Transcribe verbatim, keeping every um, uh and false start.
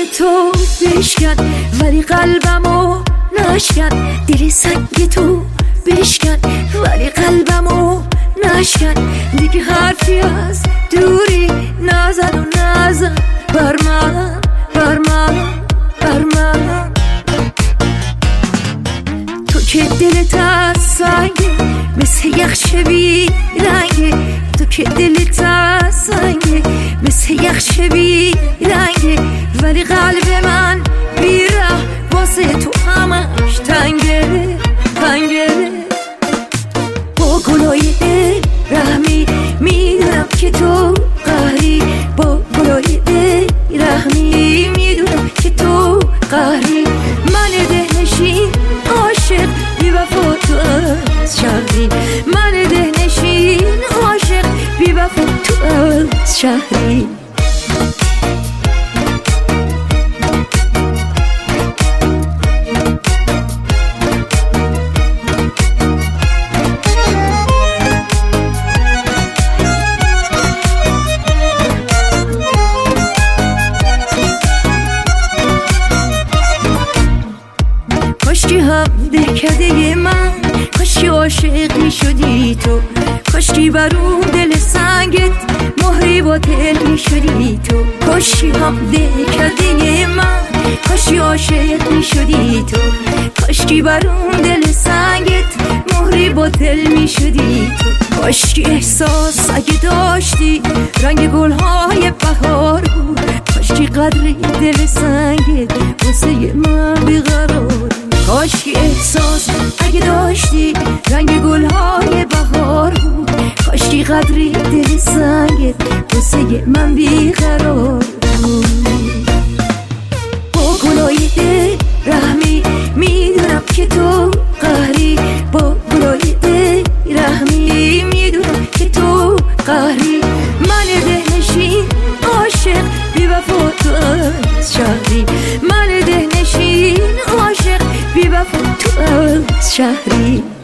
تو بشکن ولی قلبمو نشکن، دل سنگ تو بشکن ولی قلبمو نشکن. دیگه حرفی از دوری نزن و نزن بر من، بر من، بر من. تو که دلت از سنگه مثل یخ بی رنگه، تو که دلت از سنگه مثل یخ بی رنگه، ولی قلب من بیره واسه تو همش تنگه تنگه. با گلای دل رحمی میدونم که تو قهری، با گلای دل رحمی میدونم که تو قهری. من دهنشین عاشق بی وفا تو از شهری، من دهنشین عاشق بی وفا تو از شهری. کاشکی هم دهکده من، کاشکی عاشقی شدی تو، کاشکی برون دل سنگت مهری با دل شدی تو. کاشکی هم دهکده من، کاشکی عاشقی شدی تو، کاشکی برون دل سنگت مهری با دل می شدی تو. کاشکی احساس اگه داشتی رنگ گلهای بهار بود، کاشکی قدر دل سنگت واسه من بیقرار. کاشکی احساس اگه داشتی رنگ گلهای بهار بود، کاشکی قدری دل سنگت واسه من بیقرار بود. با گلای دل رحمی میدونم که تو قهری، با گلای دل رحمی میدونم که تو قهری. من دهنشین عاشق بی وفا تو از شهری، من دهنشین عاشق بی وفا تو از شهری.